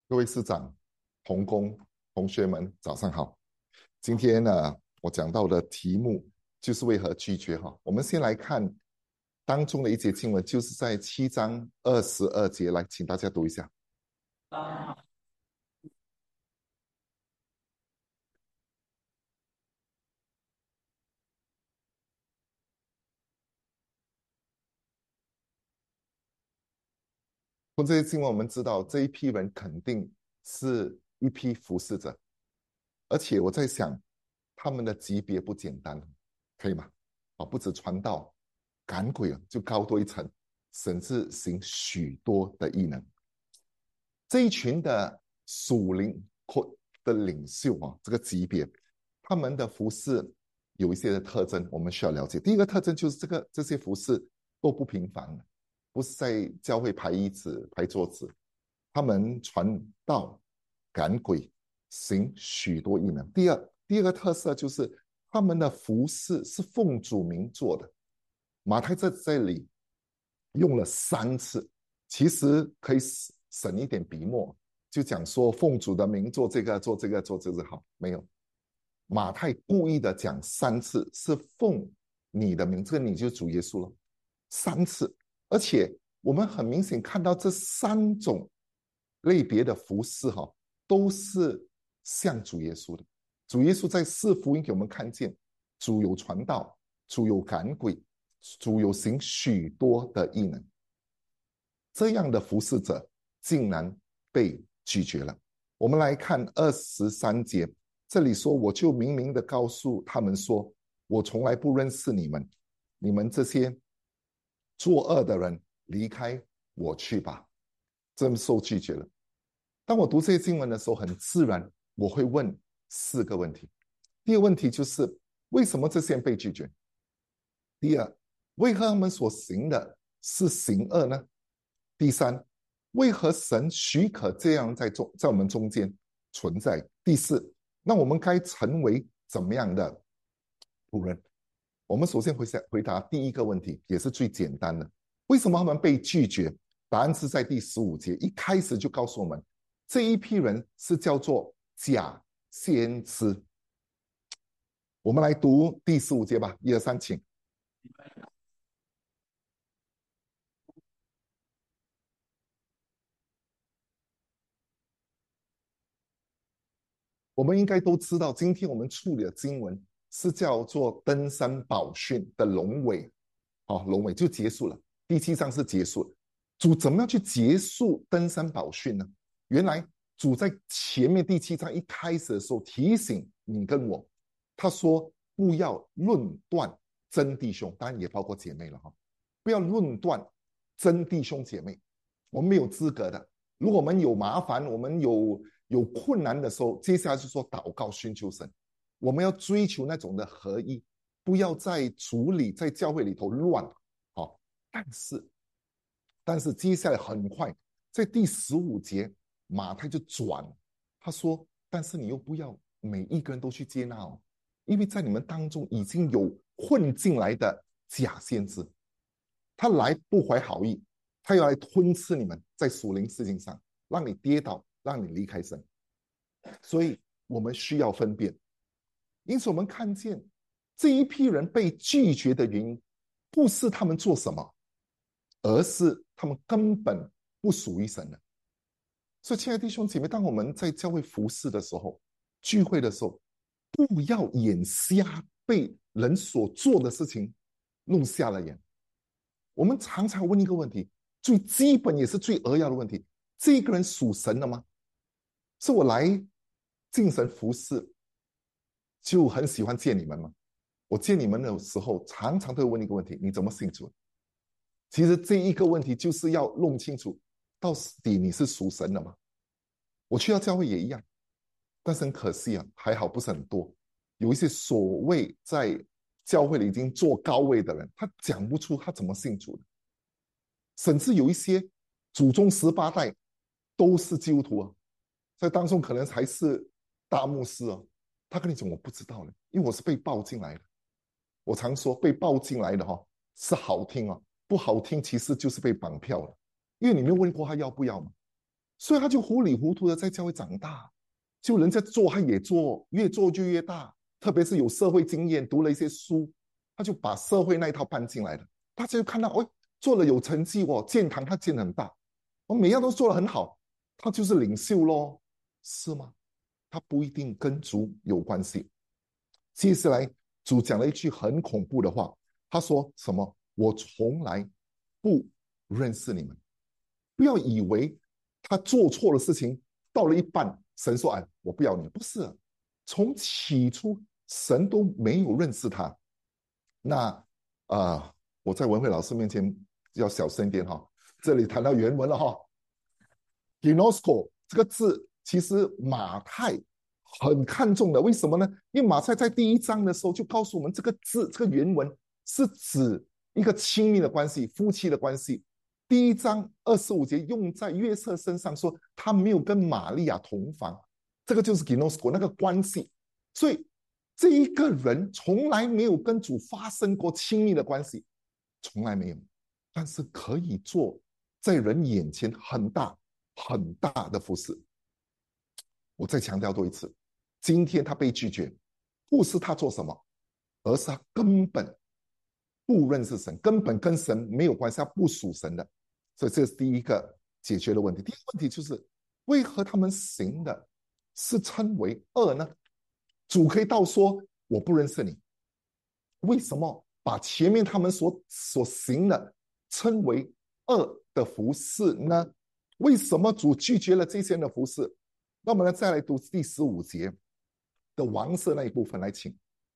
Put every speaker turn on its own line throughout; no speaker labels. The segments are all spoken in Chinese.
各位师长、同工、同学们，早上好。今天呢，我讲到的题目就是为何拒绝哈。我们先来看当中的一节经文，就是在7章22节，来，请大家读一下。从这些经文，我们知道这一批人肯定是一批服侍者，而且我在想，他们的级别不简单，可以吗？不止传道、赶鬼就高多一层，甚至行许多的异能。这一群的属灵的领袖这个级别，他们的服侍有一些的特征，我们需要了解。第一个特征就是这些服侍都不平凡，不是在教会排椅子、排桌子，他们传道、赶鬼、行许多异能。第二个特色就是他们的服侍是奉主名做的。马太在这里用了3次，其实可以省一点笔墨，就讲说奉主的名做这个做这个做这个好，没有。马太故意的讲3次，是奉你的名，这个你就主耶稣了，3次。而且我们很明显看到这3种类别的服侍都是像主耶稣的。主耶稣在4福音给我们看见，主有传道，主有赶鬼，主有行许多的异能。这样的服侍者竟然被拒绝了。我们来看23节，这里说，我就明明的告诉他们说，我从来不认识你们，你们这些作恶的人，离开我去吧。这么受拒绝了。当我读这些经文的时候，很自然我会问4个问题。第一个问题就是，为什么这些人被拒绝？第二，为何他们所行的是行恶呢？第三，为何神许可这样在我们中间存在？第四，那我们该成为怎么样的仆人？我们首先回答第一个问题，也是最简单的。为什么他们被拒绝？答案是在第15节，一开始就告诉我们，这一批人是叫做假先知。我们来读第15节吧，1、2、3，请。我们应该都知道，今天我们处理的经文是叫做登山宝训的龙尾，龙尾就结束了。第7章是结束了。主怎么样去结束登山宝训呢？原来主在前面第7章一开始的时候提醒你跟我，他说不要论断真弟兄，当然也包括姐妹了不要论断真弟兄姐妹，我们没有资格的。如果我们有麻烦，我们有困难的时候，接下来就说祷告寻求神。我们要追求那种的合一，不要在处理在教会里头乱。但是接下来很快，在第15节，马太就转，他说：“但是你又不要每一个人都去接纳因为在你们当中已经有混进来的假先知，他来不怀好意，他要来吞吃你们在属灵事情上，让你跌倒，让你离开神。所以我们需要分辨。因此，我们看见这一批人被拒绝的原因，不是他们做什么，而是他们根本不属于神的。所以，亲爱的弟兄姐妹，当我们在教会服侍的时候，聚会的时候，不要眼瞎被人所做的事情弄瞎了眼。我们常常问一个问题，最基本也是最扼要的问题：这个人属神的吗？是我来敬神服侍就很喜欢见你们吗？我见你们的时候，常常都会问一个问题：你怎么信主？其实这一个问题就是要弄清楚，到底你是属神的吗？我去到教会也一样，但是很可惜还好不是很多。有一些所谓在教会里已经坐高位的人，他讲不出他怎么信主的。甚至有一些祖宗18代都是基督徒在当中可能还是大牧师他跟你讲我不知道呢，因为我是被抱进来的。我常说被抱进来的是好听不好听其实就是被绑票了，因为你没有问过他要不要嘛。 所以他就糊里糊涂的在教会长大，就人家做他也做，越做就越大。特别是有社会经验，读了一些书，他就把社会那一套搬进来了。大家就看到，哦，做了有成绩哦，建堂他建得很大，我每样都做得很好，他就是领袖咯，是吗？他不一定跟主有关系。接下来主讲了一句很恐怖的话，他说什么？我从来不认识你们。不要以为他做错了事情，到了一半，神说：“哎，我不要你。”不是，从起初神都没有认识他。那我在文慧老师面前要小声一点哈。这里谈到原文了哈，ginosko 这个字其实马太很看重的，为什么呢？因为马太在第一章的时候就告诉我们，这个字这个原文是指一个亲密的关系，夫妻的关系。第一章25节用在约瑟身上，说他没有跟玛利亚同房，这个就是 ginosko 那个关系。所以这一个人从来没有跟主发生过亲密的关系，从来没有，但是可以做在人眼前很大很大的服侍。我再强调多一次，今天他被拒绝，不是他做什么，而是他根本不认识神，根本跟神没有关系，他不属神的。所以这是第一个解决的问题。第二个问题就是，为何他们行的是称为恶呢？主可以倒说我不认识你，为什么把前面他们所行的称为恶的服饰呢？为什么主拒绝了这些人的服饰？那我们再来读第15节的王色那一部分来，请。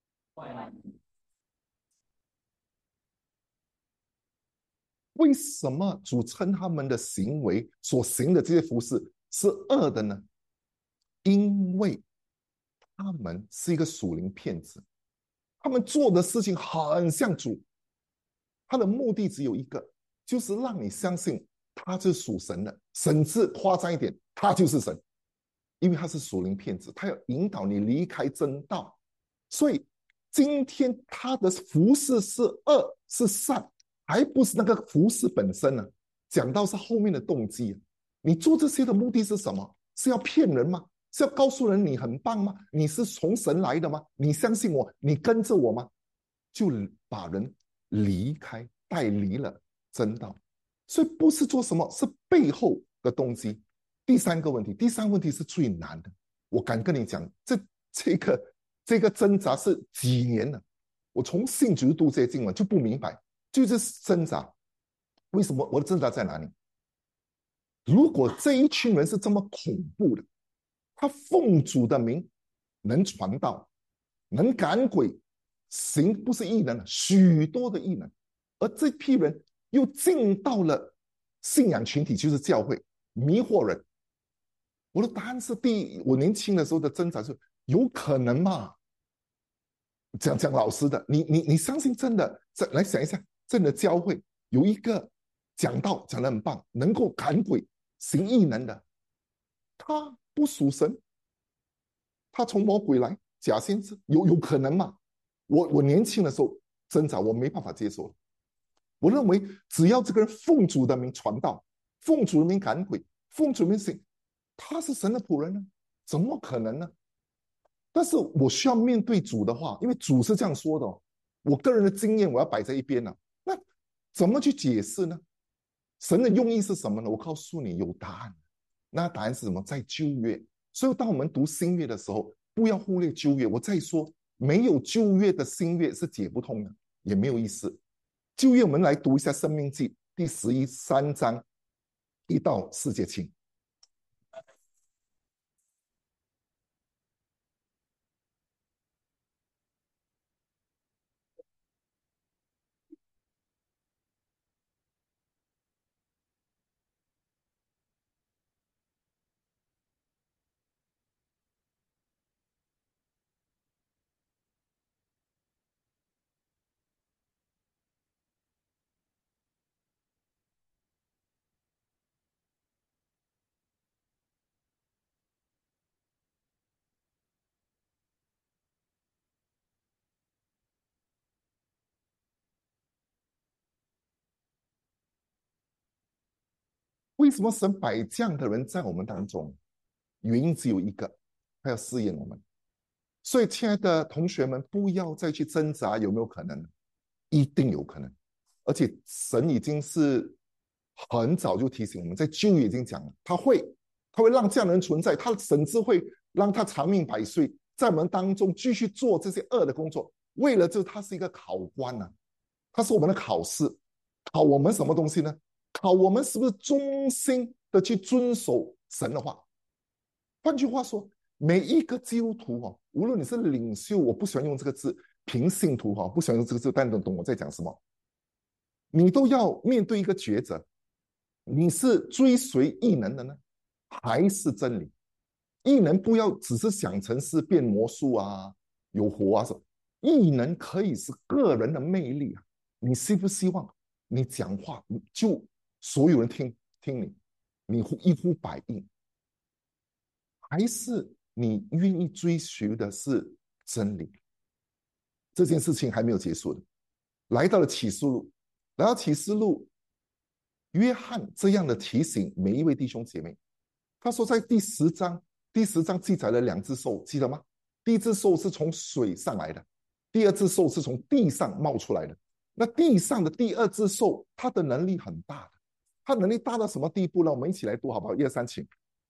为什么主称他们的行为所行的这些服饰是恶的呢？因为他们是一个属灵骗子，他们做的事情很像主，他的目的只有一个，就是让你相信他是属神的，甚至夸张一点，他就是神，因为他是属灵骗子，他要引导你离开真道。所以今天他的服饰是恶是善，还不是那个服饰本身呢？讲到是后面的动机。你做这些的目的是什么？是要骗人吗？是要告诉人你很棒吗？你是从神来的吗？你相信我，你跟着我吗？就把人离开，带离了真道。所以不是做什么，是背后的动机。第三个问题，第三个问题是最难的。我敢跟你讲，这个挣扎是几年了。我从信主读这些经文就不明白，就是挣扎。为什么我的挣扎在哪里？如果这一群人是这么恐怖的，他奉主的名能传道，能赶鬼，行不是异能，许多的异能，而这批人又进到了信仰群体，就是教会，迷惑人。我的答案是：第一，我年轻的时候的挣扎是有可能吗？讲老实的，你相信真的？再来想一下，真的教会有一个讲道讲的很棒，能够赶鬼行异能的，他不属神，他从魔鬼来，假先知，有可能吗？我年轻的时候挣扎，我没办法接受。我认为只要这个人奉主的名传道，奉主的名赶鬼，奉主的名行，他是神的仆人呢，怎么可能呢？但是我需要面对主的话，因为主是这样说的哦，我个人的经验我要摆在一边了。那怎么去解释呢？神的用意是什么呢？我告诉你，有答案。那答案是什么？在旧约。所以当我们读新约的时候，不要忽略旧约。我再说，没有旧约的新约是解不通的，也没有意思。旧约我们来读一下《申命记》第13章1到4节，请。 为什么神摆这样的人在我们当中？原因只有一个，他要试验我们。所以，亲爱的同学们，不要再去挣扎有没有可能，一定有可能。而且神已经是很早就提醒我们，在旧约已经讲了，他会让这样的人存在，他甚至会让他长命百岁，在我们当中继续做这些恶的工作。为了这，他是一个考官啊，他是我们的考试，考我们什么东西呢？考我们是不是忠心的去遵守神的话。换句话说，每一个基督徒哦，无论你是领袖，我不喜欢用这个字，平信徒哈，不喜欢用这个字，但懂我在讲什么。你都要面对一个抉择，你是追随异能的呢，还是真理？异能不要只是想成是变魔术啊，有火啊什么，异能可以是个人的魅力啊。你希不希望你讲话就所有人听你，你一呼百应？还是你愿意追求的是真理？这件事情还没有结束的。来到了启示录，来到启示录，约翰这样的提醒每一位弟兄姐妹。他说，在第10章记载了两只兽，记得吗？第一只兽是从水上来的，第二只兽是从地上冒出来的。那地上的第二只兽，它的能力很大的，它能力大到什么地步呢？我们一起来读好不好？1、2、3，请。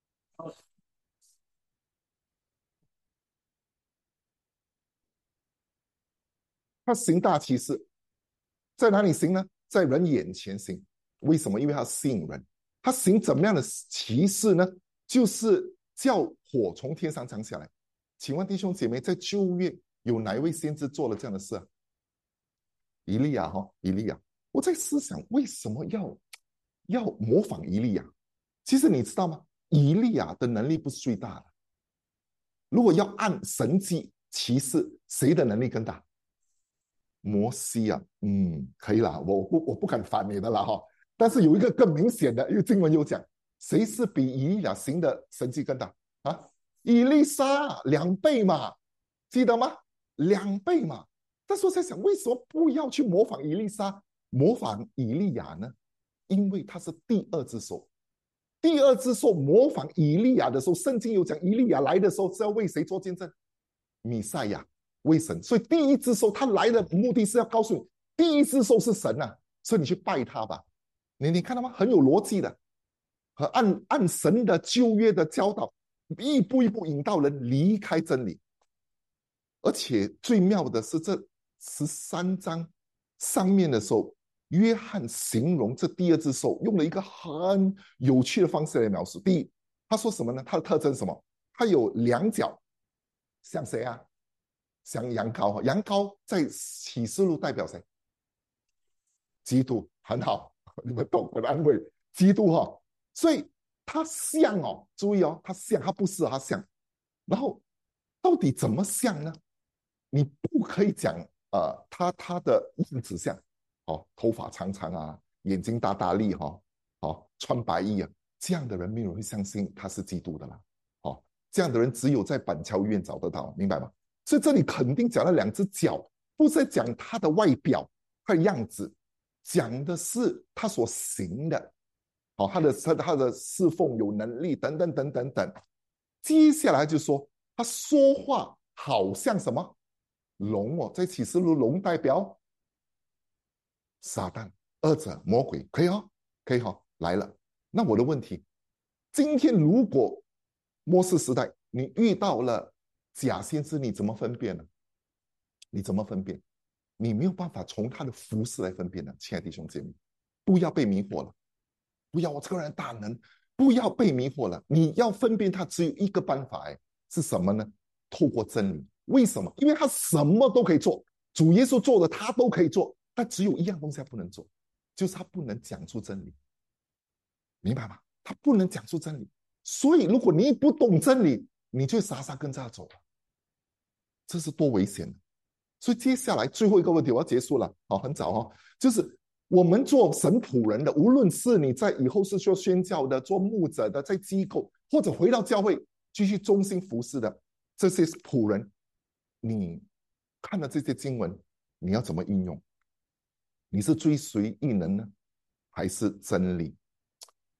他行大奇事，在哪里行呢？在人眼前行。为什么？因为他吸引人。他行怎么样的奇事呢？就是叫火从天上降下来。请问弟兄姐妹，在旧约有哪一位先知做了这样的事啊？以利亚哈，以利亚。我在思想，为什么要模仿以利亚？其实你知道吗？以利亚的能力不是最大的。如果要按神迹奇事，谁的能力更大？摩西啊，可以啦，我不敢反你的啦哈。但是有一个更明显的，因为经文有讲，谁是比以利亚行的神迹更大啊？以利沙2倍嘛，记得吗？2倍嘛。但是我在想，为什么不要去模仿以利沙，模仿以利亚呢？因为他是第二只手，第二只手模仿以利亚的时候，圣经有讲，以利亚来的时候是要为谁做见证？弥赛亚。为神，所以第一只兽他来的目的是要告诉你，第一只兽是神啊，所以你去拜他吧。你看到吗？很有逻辑的，和按神的旧约的教导，一步一步引导人离开真理。而且最妙的是，这13章上面的时候，约翰形容这第二只兽，用了一个很有趣的方式来描述。第一，他说什么呢？它的特征是什么？它有2角，像谁啊？像羊羔，羊羔在启示录代表谁？基督，很好，你们懂我的安慰。基督哈，所以他像哦，注意哦，他像，他不是他像。然后到底怎么像呢？你不可以讲他的样子像，哦，头发长长啊，眼睛大大粒哈，哦，穿白衣啊，这样的人没有人会相信他是基督的啦。哦，这样的人只有在板桥医院找得到，明白吗？所以这里肯定讲了2只脚，不是在讲他的外表、他的样子，讲的是他所行的，好、他的侍奉有能力等等等等等。接下来就说他说话好像什么龙哦，在启示录龙代表撒旦、恶者、魔鬼，可以哦，可以哦，来了。那我的问题，今天如果末世时代你遇到了假先知，你怎么分辨呢？你怎么分辨？你没有办法从他的服饰来分辨的，亲爱的弟兄姐妹，不要被迷惑了，不要我这个人大能，不要被迷惑了。你要分辨他只有一个办法，是什么呢？透过真理。为什么？因为他什么都可以做，主耶稣做的他都可以做，但只有一样东西他不能做，就是他不能讲出真理，明白吗？他不能讲出真理。所以如果你不懂真理，你就傻傻跟着他走了，这是多危险的。所以接下来最后一个问题我要结束了，好，很早哦，就是我们做神仆人的，无论是你在以后是做宣教的、做牧者的，在机构或者回到教会继续忠心服侍的这些仆人，你看了这些经文，你要怎么应用？你是追随异能呢，还是真理？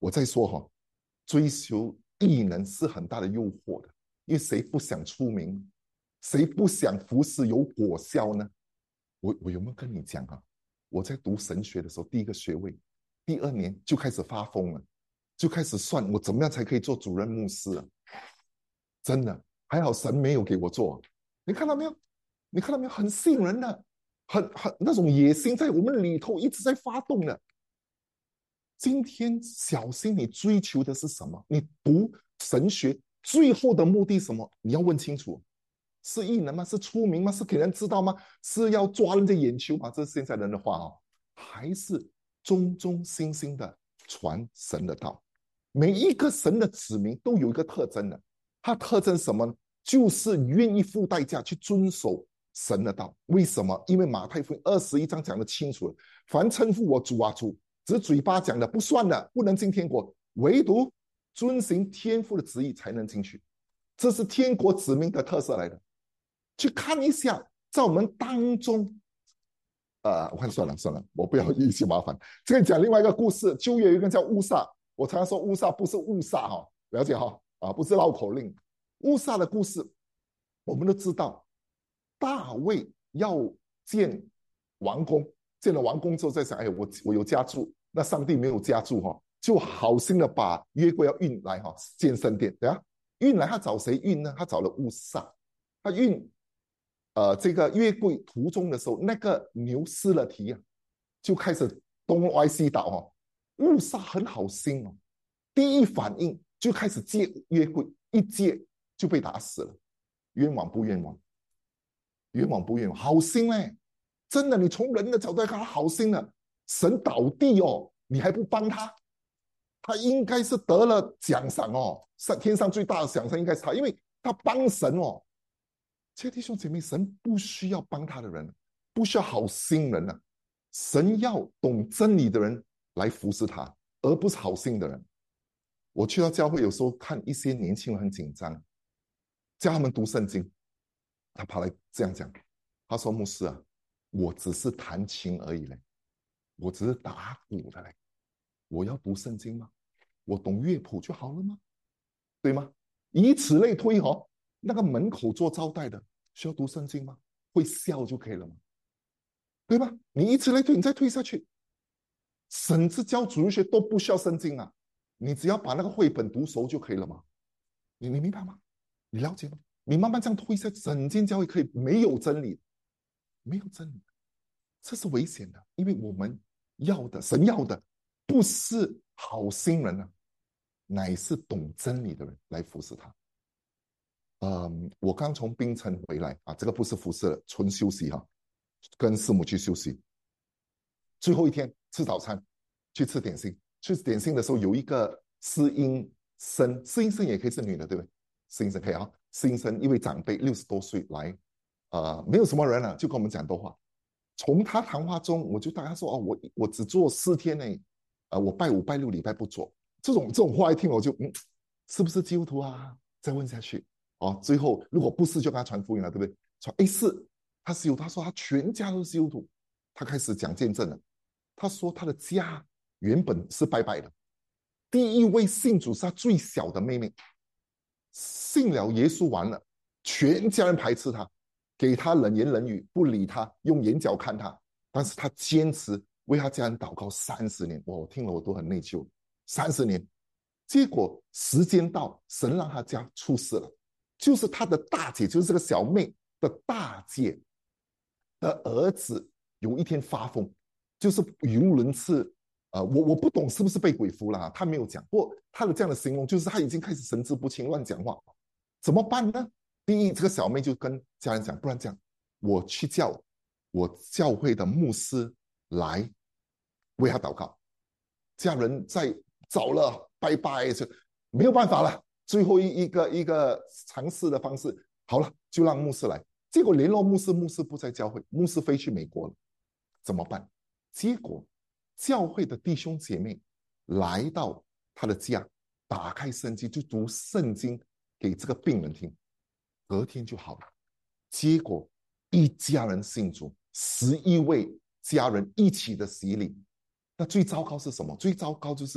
我在说追求异能是很大的诱惑的，因为谁不想出名，谁不想服侍有果效呢？我有没有跟你讲我在读神学的时候，第一个学位，第2年就开始发疯了，就开始算我怎么样才可以做主任牧师啊！真的，还好神没有给我做。你看到没有？你看到没有？很吸引人的，很那种野心在我们里头一直在发动的。今天小心你追求的是什么？你读神学最后的目的是什么？你要问清楚。是异能吗？是出名吗？是给人知道吗？是要抓人家眼球吗？这是现在人的话还是忠忠心心的传神的道？每一个神的子民都有一个特征的，它特征什么呢？就是愿意付代价去遵守神的道。为什么？因为马太福音21章讲得清楚了，凡称呼我主啊主，只嘴巴讲的不算的，不能进天国，唯独遵行天父的旨意才能进去。这是天国子民的特色来的。去看一下，在我们当中，我看算了，我不要一起麻烦。这个讲另外一个故事，旧约有一个叫乌撒，我常常说乌撒不是误撒了解不是绕口令。乌撒的故事，我们都知道，大卫要建王宫，建了王宫之后再想，我有家住，那上帝没有家住就好心的把约柜要运来建圣殿，对啊，运来他找谁运呢？他找了乌撒，他运。这个约柜途中的时候，那个牛失了蹄就开始东歪西倒乌撒很好心第一反应就开始借约柜，一借就被打死了。冤枉不冤枉？冤枉不冤枉？好心嘞，真的，你从人的角度来看，他好心了，神倒地你还不帮他，他应该是得了奖赏天上最大的奖赏应该是他，因为他帮神亲爱的弟兄姐妹，神不需要帮他的人，不需要好心人神要懂真理的人来服侍他，而不是好心的人。我去到教会，有时候看一些年轻人很紧张，叫他们读圣经，他跑来这样讲，他说：“牧师我只是弹琴而已嘞，我只是打鼓的嘞，我要读圣经吗？我懂乐谱就好了吗？对吗？以此类推那个门口做招待的需要读圣经吗？会笑就可以了吗？对吧？你以此类推，你再推下去，甚至教主日学都不需要圣经你只要把那个绘本读熟就可以了吗？你明白吗？你了解吗？你慢慢这样推下，整间教会可以没有真理，没有真理，这是危险的，因为我们要的，神要的不是好心人乃是懂真理的人来服侍他。我刚从槟城回来这个不是服侍了，纯休息跟师母去休息。最后一天吃早餐，去吃点心。吃点心的时候，有一个施音生，施音生也可以是女的，对不对？施音生可以施音生一位长辈60多岁来，没有什么人就跟我们讲多话。从他谈话中，我就大概说我只做4天呢，我拜5拜6礼拜不做。这种话一听，我就是不是基督徒再问下去。最后如果不是就跟他传福音了，对不对？传是，他是有，他说他全家都是基督徒，他开始讲见证了。他说他的家原本是拜拜的，第一位信主是他最小的妹妹，信了耶稣完了，全家人排斥他，给他冷言冷语，不理他，用眼角看他，但是他坚持为他家人祷告30年。我听了我都很内疚，30年，结果时间到，神让他家出事了。就是他的大姐，就是这个小妹的大姐的儿子，有一天发疯，就是语无伦次。我不懂是不是被鬼附了他没有讲。不过他的这样的形容，就是他已经开始神志不清，乱讲话。怎么办呢？第一，这个小妹就跟家人讲，不然这样，我去叫我教会的牧师来为他祷告。家人在找了拜拜，没有办法了。最后一个尝试的方式，好了，就让牧师来。结果联络牧师，牧师不在教会，牧师飞去美国了，怎么办？结果教会的弟兄姐妹来到他的家，打开圣经就读圣经给这个病人听，隔天就好了。结果一家人信主，11位家人一起的洗礼。那最糟糕是什么？最糟糕就是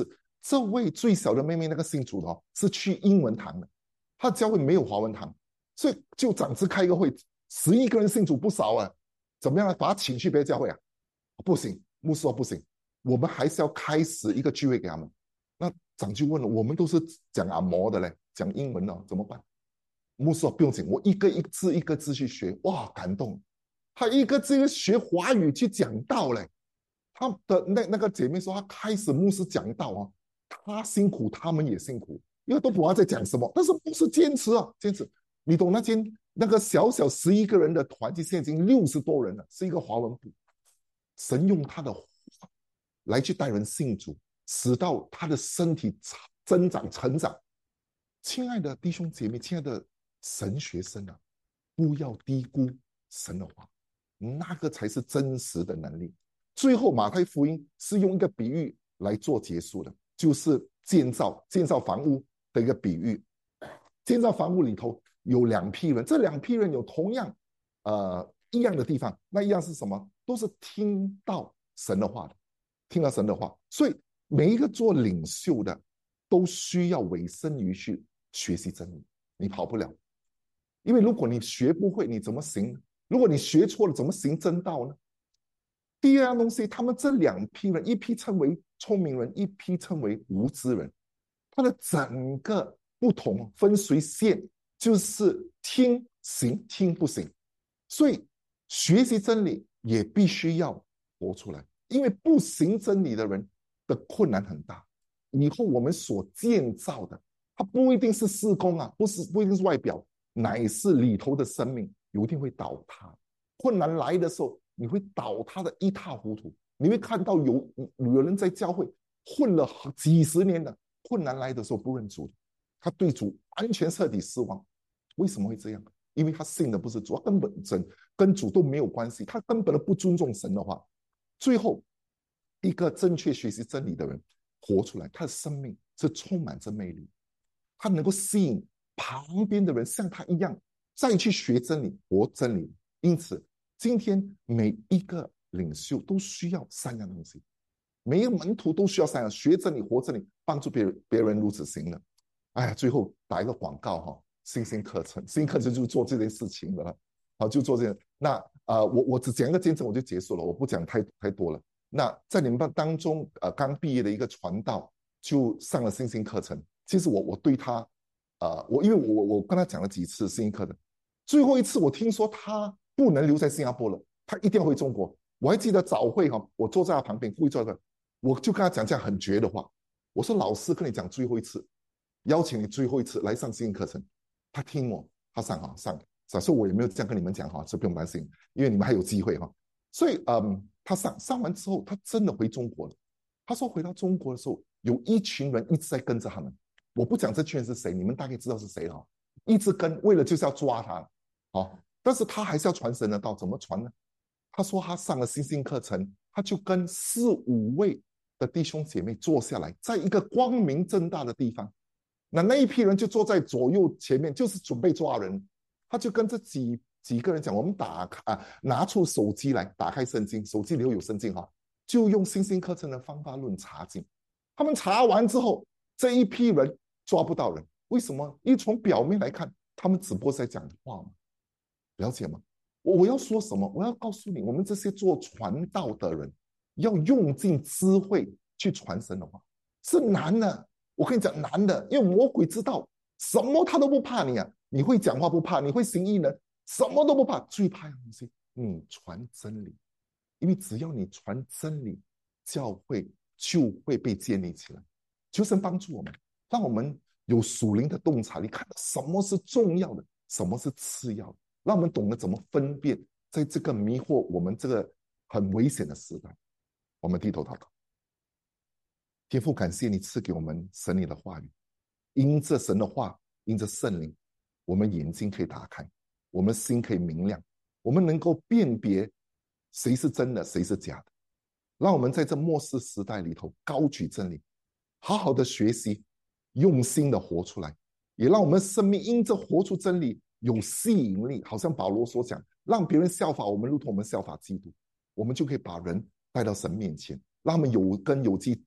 这位最小的妹妹那个信主的是去英文堂的，她教会没有华文堂，所以就长子开一个会，11个人信主不少啊，怎么样把他请去别的教会啊？不行，牧师说不行，我们还是要开始一个聚会给他们。那长就问了，我们都是讲阿摩的嘞，讲英文的怎么办？牧师说不用紧，我一个字去学，哇，感动。他一个字学华语去讲道嘞。他的那个姐妹说，他开始牧师讲道啊，他辛苦，他们也辛苦，因为都不知道在讲什么。但是牧师坚持啊，坚持。你懂那个小小11个人的团体，现在已经60多人了，是一个华文部。神用他的话来去带人信主，使到他的身体增长成长。亲爱的弟兄姐妹，亲爱的神学生啊，不要低估神的话，那个才是真实的能力。最后马太福音是用一个比喻来做结束的，就是建造房屋的一个比喻。建造房屋里头有2批人，这2批人有同样一样的地方，那一样是什么？都是听到神的话的，听到神的话。所以每一个做领袖的都需要委身于去学习真理，你跑不了。因为如果你学不会，你怎么行？如果你学错了，怎么行真道呢？第二样东西，他们这2批人，一批称为聪明人，一批称为无知人，他的整个不同分水线就是听行听不行。所以学习真理也必须要活出来，因为不行真理的人的困难很大。以后我们所建造的，它不一定是事工啊，不一定是外表，乃是里头的生命有一定会倒塌。困难来的时候，你会倒塌的一塌糊涂。你会看到有人在教会混了几十年的，困难来的时候不认主，他对主完全彻底失望。为什么会这样？因为他信的不是主，他根本跟主都没有关系，他根本都不尊重神的话。最后一个正确学习真理的人活出来，他的生命是充满着魅力，他能够吸引旁边的人像他一样再去学真理，活真理。因此今天每一个领袖都需要3样东西，每一个门徒都需要3样：学真理、活真理，帮助别人如此行的。哎呀，最后打一个广告哈，新兴课程就做这件事情的了。好，就做这件。那我只讲一个见证我就结束了，我不讲太多了。那在你们当中刚毕业的一个传道就上了新兴课程。其实我对他因为我跟他讲了几次新兴课程，最后一次我听说他不能留在新加坡了，他一定要回中国。我还记得早会我坐在他旁边，故意坐在，我就跟他讲这样很绝的话，我说老师跟你讲最后一次，邀请你最后一次来上新兴课程。他听我，他上，所以我也没有这样跟你们讲所以不用担心，因为你们还有机会所以他上完之后，他真的回中国了。他说回到中国的时候，有一群人一直在跟着他们。我不讲这群人是谁，你们大概知道是谁一直跟，为了就是要抓他但是他还是要传神的道，怎么传呢？他说他上了新兴课程，他就跟4、5位的弟兄姐妹坐下来，在一个光明正大的地方，那一批人就坐在左右前面，就是准备抓人。他就跟这几个人讲，我们拿出手机来，打开圣经，手机里有圣经就用新兴课程的方法论查经。他们查完之后，这一批人抓不到人，为什么？因为从表面来看，他们只不过在讲话嘛，了解吗？我要说什么？我要告诉你，我们这些做传道的人要用尽智慧去传神的话，是难的。我跟你讲难的，因为魔鬼知道什么他都不怕你你会讲话不怕，你会行异能，什么都不怕，最怕的东西你传真理。因为只要你传真理，教会就会被建立起来。求神帮助我们，让我们有属灵的洞察力，看到什么是重要的，什么是次要的，让我们懂得怎么分辨，在这个迷惑我们这个很危险的时代。我们低头祷告。天父，感谢你赐给我们神你的话语，因着神的话，因着圣灵，我们眼睛可以打开，我们心可以明亮，我们能够辨别谁是真的，谁是假的。让我们在这末世时代里头高举真理，好好的学习，用心的活出来，也让我们生命因着活出真理有吸引力，好像保罗所讲，让别人效法我们，如同我们效法基督，我们就可以把人带到神面前，让他们有根有基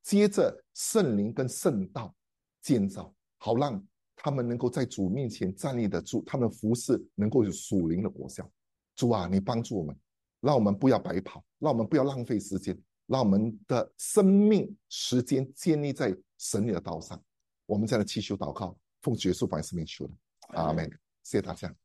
接着圣灵跟圣道建造，好让他们能够在主面前站立得住，他们服侍能够有属灵的果效。主啊，你帮助我们，让我们不要白跑，让我们不要浪费时间，让我们的生命时间建立在神的道上。我们这样的祈求祷告，奉主耶稣百圣名求的，阿门。谢谢大家。